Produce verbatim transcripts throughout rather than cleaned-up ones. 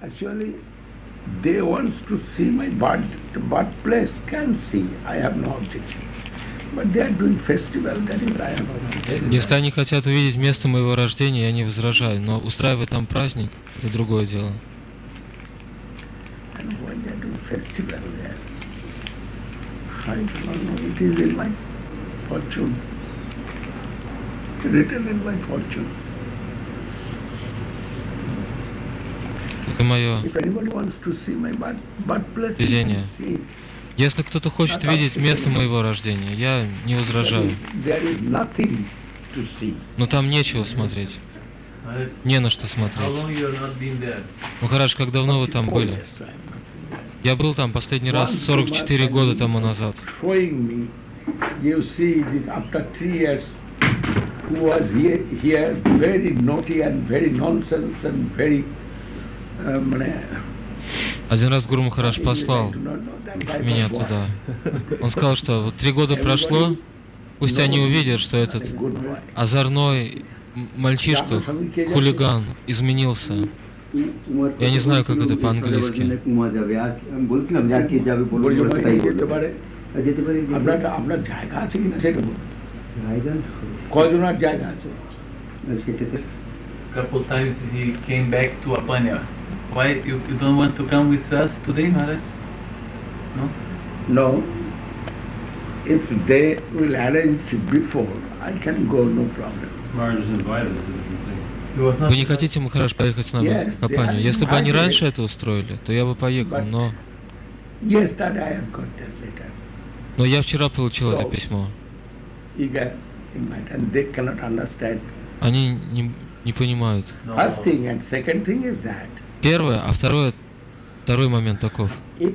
Actually, they want to see my birth, birthplace, can see. I have no objection. But they are doing festival, that is I have a... Если они хотят увидеть место моего рождения, я не возражаю, но устраивать там праздник — это другое дело. And when they are doing festival there, I do not know, it is in my fortune, written in my fortune. Это мое If anybody wants to see my birth, birthplace, везение. see. Если кто-то хочет видеть место моего рождения, я не возражаю. There is nothing to see. Но там нечего смотреть. Не на что смотреть. Ну хорошо, как давно вы там были? Я был там последний раз сорок четыре года тому назад. Showing me, you see that after three years, who was here, here very naughty and very nonsense and very um, Один раз Гуру Махарадж послал меня туда. Он сказал, что вот три года прошло, пусть они увидят, что этот озорной мальчишка, хулиган, изменился. Я не знаю, как это по-английски. Couple times he came back to Apanya. Why you, you don't want to come with us today, Maharaj? No? No. If they will arrange before, I can go, no problem. Maharaj is invited to the thing. He was not. Вы не хотите, Махарадж, поехать с нами в Апанию? Если бы они раньше это устроили, то я бы поехал, но... Yesterday I have got that letter. Но я вчера получил это письмо. Eager, and they cannot understand. Они не, не понимают. First thing and second thing is that. Первое, а второе, второй момент таков.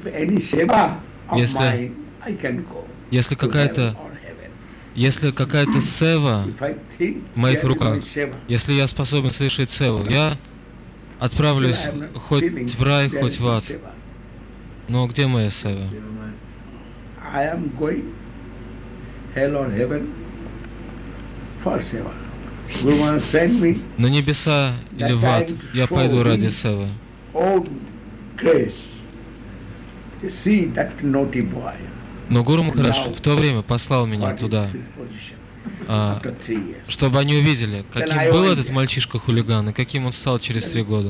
Если, если какая-то, если какая-то сева в моих руках, если я способен совершить севу, я отправлюсь хоть в рай, хоть в ад. Но где моя сева? На небеса или в ад я пойду ради севы. Но Гуру Махарадж в то время послал меня туда, а, чтобы они увидели, каким был этот мальчишка-хулиган и каким он стал через три года.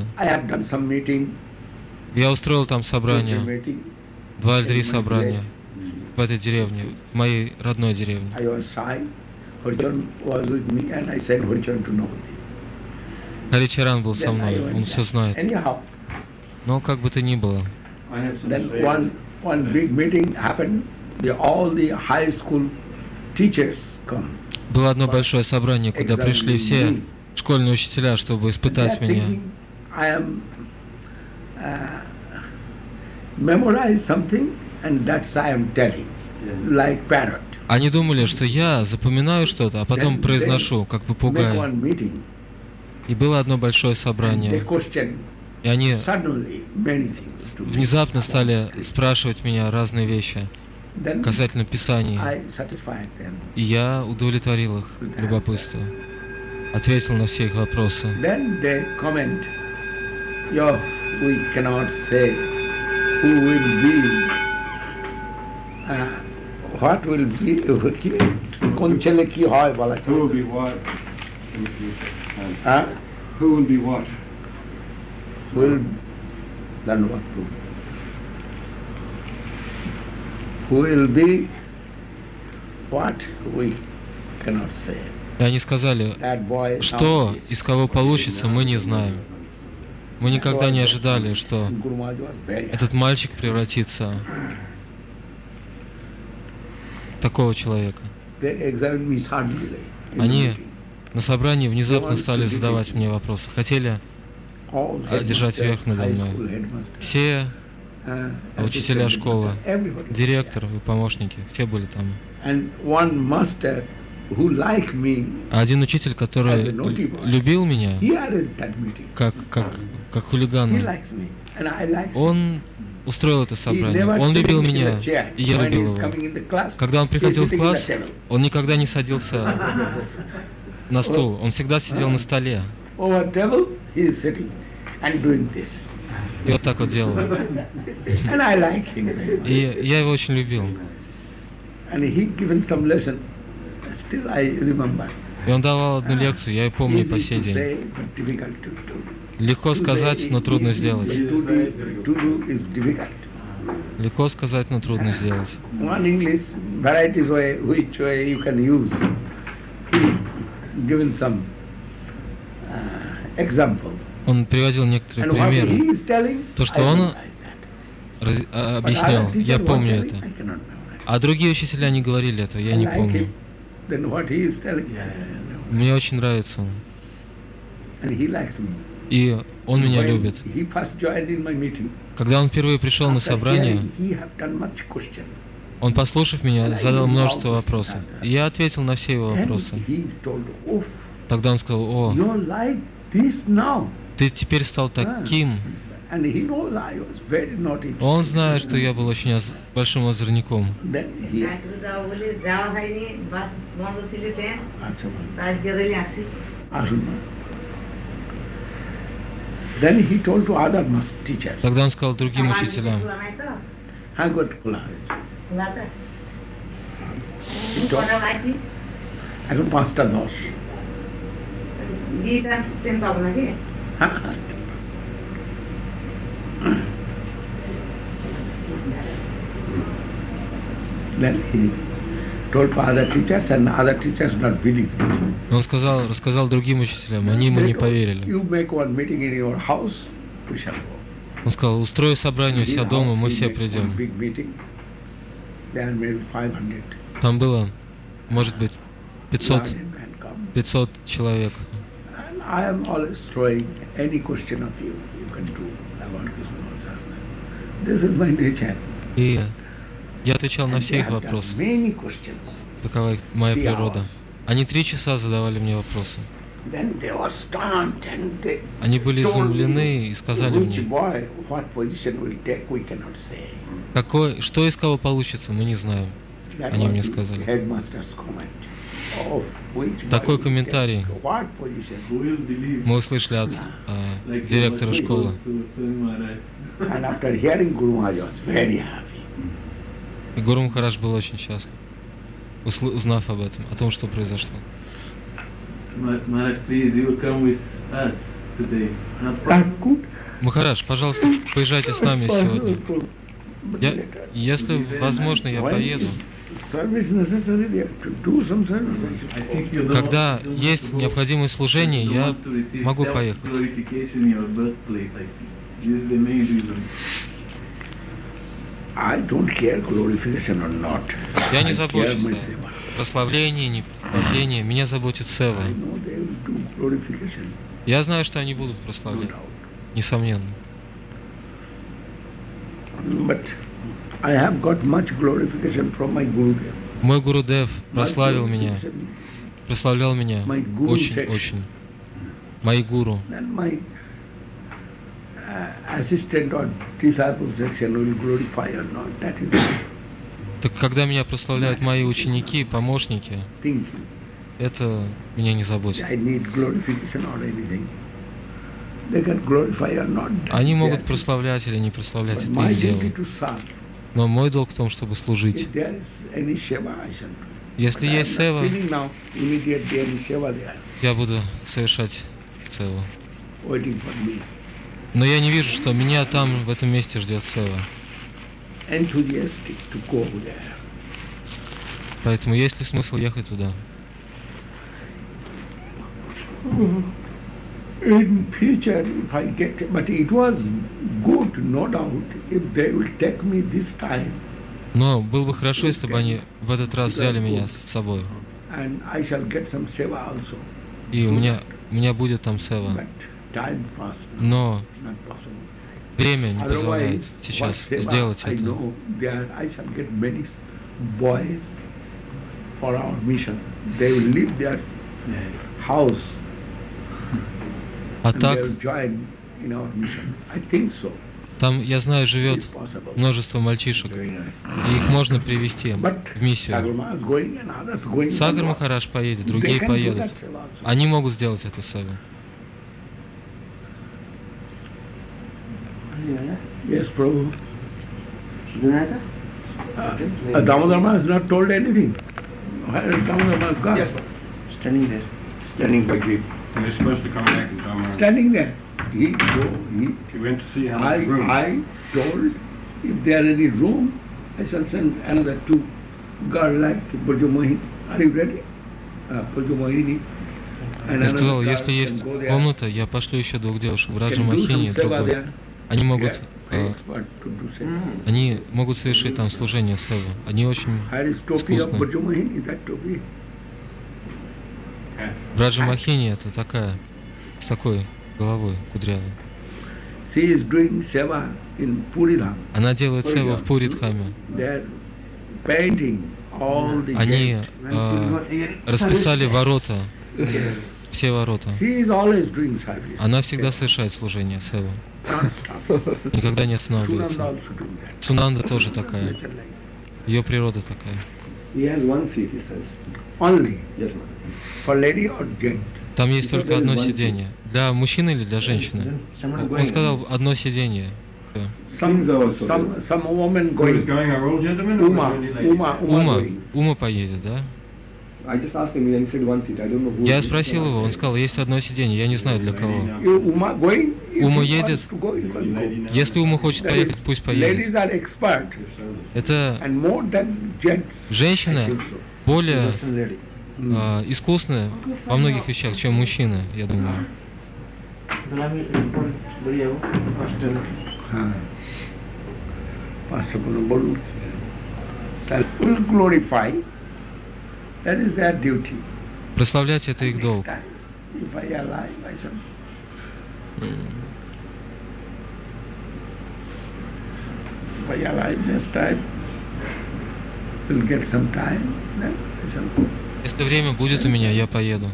Я устроил там собрание, два или три собрания в этой деревне, в моей родной деревне. Харичаран был со мной, он все знает. Но как бы то ни было. Было одно большое собрание, куда пришли все школьные учителя, чтобы испытать меня. Они думали, что я запоминаю что-то, а потом произношу, как попугай. И было одно большое собрание. И они внезапно стали спрашивать меня разные вещи касательно Писаний. И я удовлетворил их любопытство, ответил на все их вопросы. What will be, কোন ছেলে কি হয় বলা Who will be what? Huh? Who will be what? Will then what to? Who will be what? We cannot say. И они сказали, что из кого получится, мы не знаем. Мы никогда не ожидали, что этот мальчик превратится в такого человека. Они на собрании внезапно стали задавать мне вопросы, хотели держать верх надо мной. Все учителя школы, директор и помощники, все были там. А один учитель, который любил меня, как, как, как хулигана, он устроил это собрание. Он любил меня, и я любил его. Когда он приходил в класс, он никогда не садился на стул, он всегда сидел на столе. И вот так вот делал. And I like him very much. И я его очень любил. And he given some lesson. Still I remember. И он давал одну лекцию, я ее помню и по Easy сей to день. say, but difficult to do. Легко To сказать, say но is трудно easy, сделать. but To do, to do is difficult. Легко сказать, но трудно сделать. One English varieties way which way you can use. He given some uh, example. Он приводил некоторые And what примеры. he is telling, То, что I он realize that. раз- а, But объяснял, other teacher я what помню telling, это. I cannot memorize. А другие учителя не говорили этого, я I не like помню. him. Then what he is telling, Yeah, yeah, Мне очень нравится он. and he likes me. И он меня When любит. He first joined in my meeting. Когда он впервые пришел на After собрание, hearing, he have done much question. он, послушав меня, задал множество вопросов. И я ответил на все его And вопросы. he told, oh, Тогда он сказал: о, you're like this now. ты теперь стал таким. And he knows I was very naughty. Он знает, что я был очень оз- большим озорником. Then he, যাওয়া হয়নি বাস বন্ধ ছিল ট্রেন আচ্ছা, আজকে দিলে আসি আসুন না। Then he told to other master teachers, Тогда он сказал другим учителям: খোলা নাই তো হ্যাঁ good খোলা হয়েছে। খোলা তো He told, কটা বাকি এখন পাঁচটা দশ। গিয়েটা ট্রেন পাবো নাকি হ্যাঁ, হ্যাঁ। Then he told to other teachers and other teachers not believe it. Он сказал, рассказал другим учителям, они ему They не told, поверили. you make one meeting in your house, we shall go. Он сказал: устрою собрание у себя In дома, house, мы he все make one придем. big meeting. There maybe five hundred. Там было, может быть, пятьсот, learned men come. пятьсот человек. And I am always throwing any question of you, you can do about Krishna consciousness. This is my nature. И я отвечал на And все they их have done вопросы. many questions. Такова моя Three природа. hours. Они три часа задавали мне вопросы. Then they were stunned and they Они были told изумлены me и сказали which мне: boy, what position will take, we cannot say. какой, что из кого получится, мы не знаем. That Они was мне the сказали. headmaster's comment. Oh, which boy Такой will комментарий. take what position? Who will believe? Мы услышали от а, Like директора what школы. to Swami Maharaj. And after hearing Guru Maharaj, I was very happy. И Гуру Махарадж был очень счастлив, усл- узнав об этом, о том, что произошло. Ma- Maharaj, please, you come with us today. Not That good. Махарадж, пожалуйста, поезжайте с нами сегодня. But Я, later, если возможно, я when поеду. service necessary, they have to do some service. I I should think go. you don't Когда want- you don't есть want to go- необходимое служение, you я want to receive могу поехать. self-glorification in your birthplace, I think. This is the main reason. I don't care glorification or not. Я не I care забочусь my о seva. прославлении, не прославлении. Меня заботит Сева. I know they will do glorification, Я знаю, что они будут no прославлять, doubt. несомненно. But I have got much glorification from my Gurudev. Мой Гурудев Much прославил меня, glorification. прославлял меня My Guru очень, section. очень. Мои гуру. Then my uh, assistant or disciple section will glorify or not. That is Так когда меня прославляют мои ученики, помощники, thinking. это меня не заботит. I need glorification or anything. They can glorify or not. Они They могут are- прославлять или не прославлять, But это my их дело. duty to serve. Но мой долг в том, чтобы служить. If there is any seva, I shall do. Если But I am есть not сева, feeling now immediately any seva there я буду совершать севу. waiting for me. Но я не вижу, что меня там, в этом месте, ждет сева. Enthusiastic to go there. Поэтому есть ли смысл ехать туда? In future, if I get, but it was good, no doubt, if they will take me this time, Но было бы хорошо, если бы они в этот раз взяли меня с собой. and I shall get some seva also. И у меня, у меня будет там сева. But time fast, Но not possible. время не позволяет Otherwise, сейчас what seva сделать I это. know there, I shall get many boys for our mission. They will leave their house А and they так, will join in our mission. I think so. там, я знаю, It's живет possible. множество мальчишек, и их можно привести But в миссию. Sagarma is going and others going. Сагар on. Махарадж поедет, They другие can do поедут. that seva also. Они могут сделать это севу. Yes, Prabhu. Uh, Damodar Maharaj has not told anything. Where is Damodar Maharaj gone? Yes, standing there. Standing by the He was supposed to come back and tell me. standing there. He go, he He went to see how I, much room. I told if there any room, I shall send another two girl like Purja Mohini. Are you ready? Uh, Purja Mohini. And Я сказал, another если girl есть can go there, комната, я пошлю еще двух девушек, в Раджа can do Махини и some seva другой. there. Они могут, Yeah, э, expert to do seva. они могут совершить там служение севы. Они очень Here is topi of искусные. Purja Mohini, that topi. В Раджа Махини это такая, с такой головой кудрявой. She is doing seva in Puridham. Она делает севу в Пуридхаме. They are painting all the Они gates. э, расписали ворота, все ворота. She is always doing service. Она всегда совершает служение севы, Non-stop. никогда не Sunanda останавливается. also doing that. Сунанда тоже такая, Nature like ее природа такая. He has one seat, he says. Only Yes, ma'am. for lady or gent. Там есть только одно сиденье. Для мужчины или для женщины? Он сказал, одно сиденье. Some, some, some woman Who was going. going, our old gentleman or Uma, was it lady? Uma, Uma Ума, going. Ума поедет, да? I just asked him, and he said one seat. I don't know who. Я it is. спросил его, он сказал, есть одно сиденье, я не знаю для кого. You, Uma going? If Uma he едет. wants to go, he can go. Если Ума хочет That поехать, is, пусть ladies поедет. are expert Это and more than gents. I женщины think so. более Western lady. а, искусные во многих вещах, чем мужчины, я думаю. हाँ Pastor Bolu that will glorify. That is their duty. Прославлять это их долг. Next time, if I alive, I shall. If I alive next time, will get some time, then I shall go. Если время будет у меня, я поеду.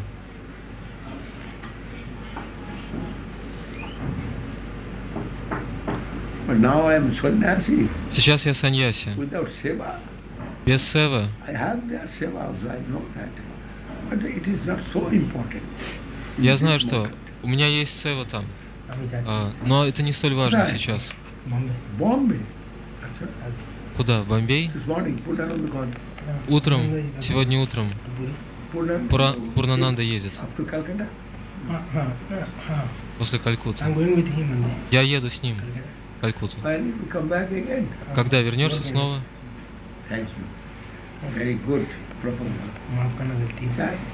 But now I am sannyasi. Сейчас я саньяси. Without seva, Без севы. I have their seva also, I know that. But it is not so important. Я знаю, что у меня есть сева там, а, но это не столь важно сейчас. Bombay. Куда? В Бомбей? This morning, Purnananda. Утром, сегодня утром, Purnan, Пура, Пурнананда едет up to Calcutta. после Калькутты. I'm going with him only. Я еду с ним в Калькутту. When you come back again. Когда вернешься снова? Thank you. Very good proposal. माफ करना गलती है. That,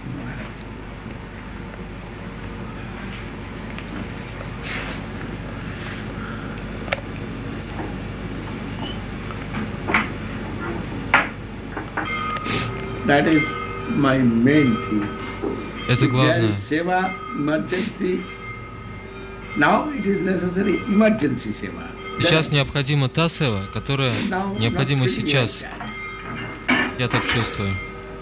that is my main thing. Это If there главное. is seva, emergency. Now it is necessary emergency seva. Сейчас необходима та сева, которая Now, необходима not really сейчас. like that. Я так чувствую.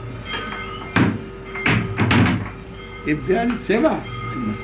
If there is seva, I must.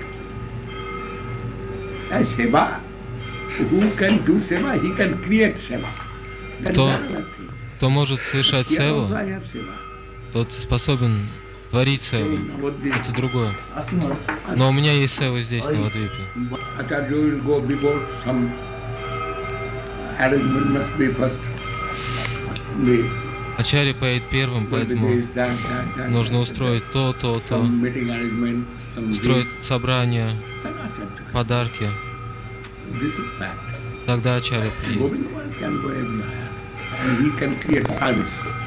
And seva, who can do seva, he can create seva. That is Кто- another thing. Кто может совершать Here севу, also I have seva. тот способен творить севу. What the- Это другое. Но у меня есть сева здесь, на Вадвипе. Acharya will go before some arrangement must be first made. Ачарья поедет первым, поэтому There is that, that, that, нужно that, устроить то, то, that, то. some meeting arrangement, some Устроить gifts. собрание, Then Acharya- подарки. This is fact. Тогда Ачарья приедет. Govinda can go everywhere and he can create service.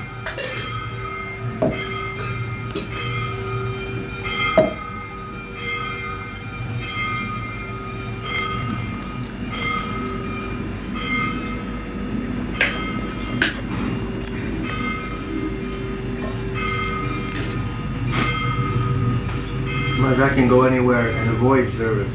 Maharaj can go anywhere and avoid service.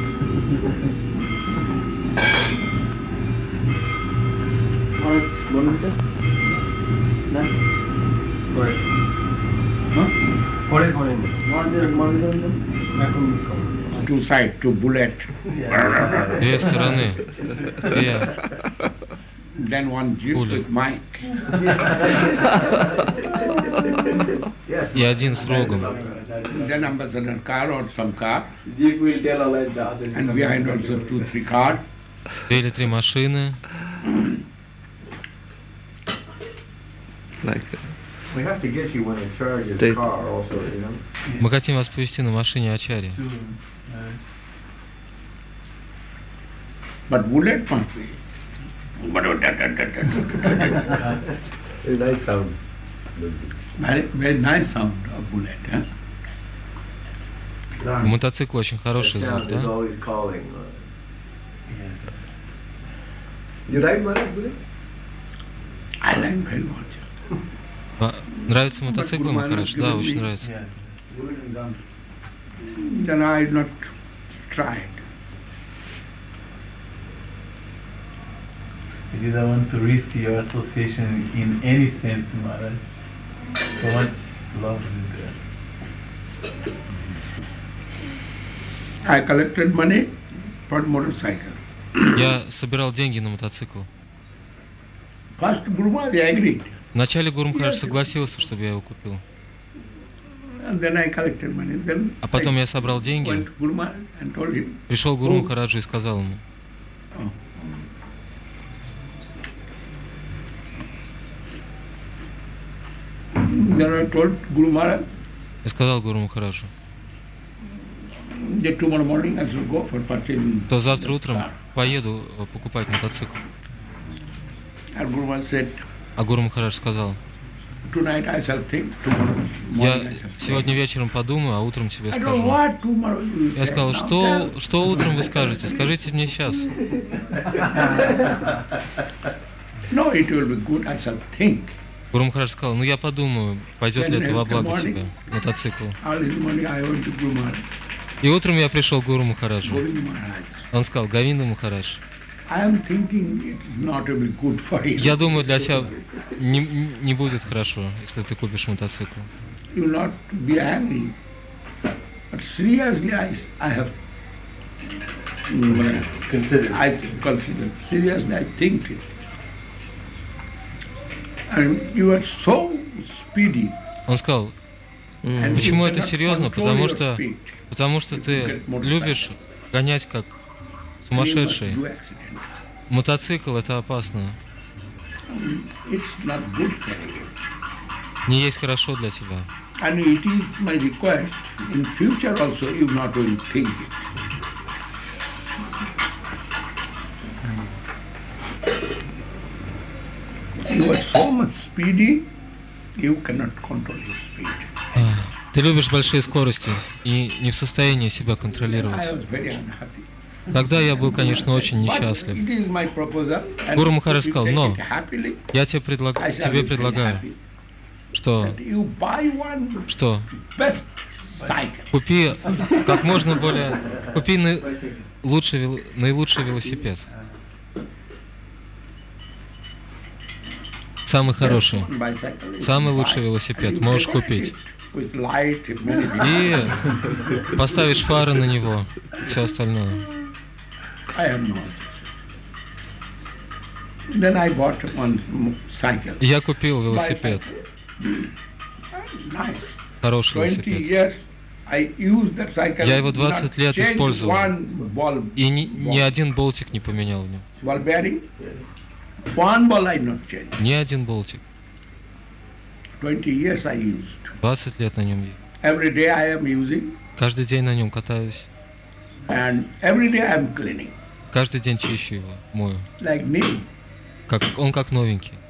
Two sides, two bullet. Две стороны. Две. Then one jeep Bullet. with mic. И один с рогом. Then ambassador car or some car. Jeep will tell Allah that. And behind also two, three cars. две или три машины. Like, We have to get you one in charge of the State. car also, you know. Мы хотим вас повезти на машине Ачари. Two, uh, But bullet must be. Very nice sound. Very, very nice sound of bullet. Huh? У мотоцикла очень хороший The звук, sound is да? always calling. You ride Maharaj bullet? I like very much. А, нравятся мотоциклы, Махарадж? Да, очень нравится. yeah. Then I not tried. I didn't want to risk your association in any sense, Maharaj. So much love is there. I collected money for motorcycle. Я собирал деньги на мотоцикл. First Guru Maharaj agreed. Вначале Гуру Махарадж согласился, чтобы я его купил. And then I collected money. Then А потом I я собрал went деньги, to Guru Maharaj and told him, пришел к Гуру Махараджу и сказал ему. oh. Then I told Guru Maharaj Я сказал Гуру Махараджу, that tomorrow morning I should go for purchasing. то завтра the утром car. поеду э, покупать мотоцикл. And Guru Maharaj said, А Гуру Махарадж сказал, tonight I shall think, tomorrow я morning I shall сегодня вечером подумаю, а утром тебе I don't скажу. what tomorrow you Я say. сказал, Now что, tell. что утром вы скажете? Скажите мне сейчас. No, it will be good, I shall think. Гуру Махарадж сказал, ну я подумаю, пойдет ли это во благо тебе, мотоцикл. All this morning I went to Guru Maharaj. И утром я пришел к Гуру Махараджу. Govinda Maharaj. Он сказал, Говинда Махарадж, I am thinking it's not will be good for you. я думаю, для тебя не, не будет хорошо, если ты купишь мотоцикл. You will not be angry. But seriously, I, I have mm, Consider. I consider seriously. I think it. And you are so speedy. Он сказал, and почему you это cannot серьезно? control Потому your что, speed. потому что ты любишь гонять как You сумасшедший. must do accident. Мотоцикл это опасно. It's not good for you. Не есть хорошо для тебя. And it is my request, in future also you not will think it. You are so much speedy, you cannot control your speed. А, Ты любишь большие скорости и не в состоянии себя I контролировать. was very unhappy. Тогда я был, конечно, очень But несчастлив. it is my proposal, and Гуру Махарадж if you сказал, take но it happily, Я тебе, предлаг... I shall тебе be very предлагаю, happy. что, That you buy one что best cycle. купи как можно более, купи на... лучший, вел- наилучший велосипед. Самый хороший, Bicycle is самый buy. лучший And велосипед you можешь decorate купить. it with light and many things. И поставишь фары на него, все остальное. I have no idea. Then I bought one m- cycle. И я купил велосипед, Bicycle. Nice. хороший Twenty велосипед. years I used that cycle. Я его not двадцать лет changed использовал. one ball, И ни, ни один болтик не поменял в нем. ball bearing. One ball I not changed. Ни один болтик. Twenty years I used. двадцать лет на нем. Every day I am using, Каждый день на нем катаюсь. and every day I am cleaning, Каждый день чищу его, мою. like new. Как, он как новенький.